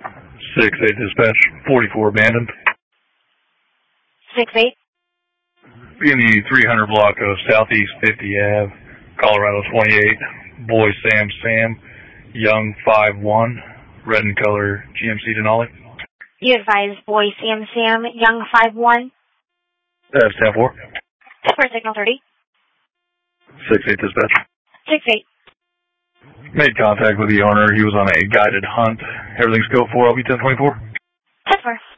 6-8 dispatch, 44 abandoned. 6-8. Be in the 300 block of Southeast 50 Ave, Colorado 28. Boy Sam, young 5'1", red in color GMC Denali. You advise boy Sam, young 5'1". That's 10-4. For signal 30. 6-8 dispatch. 6-8. Made contact with the owner. He was on a guided hunt. Everything's go for. I'll be 10-24. 10-4.